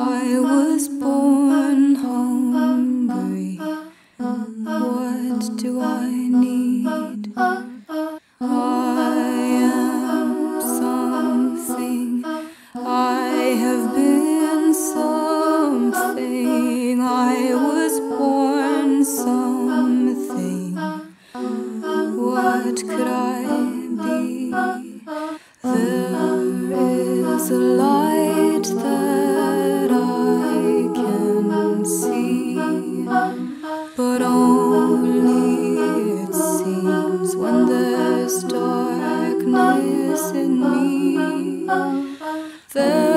I was born hungry. What do I need? I am something. I have been something. I was born something. What could I be? There is a light that I can see, but only it seems when there's darkness in me.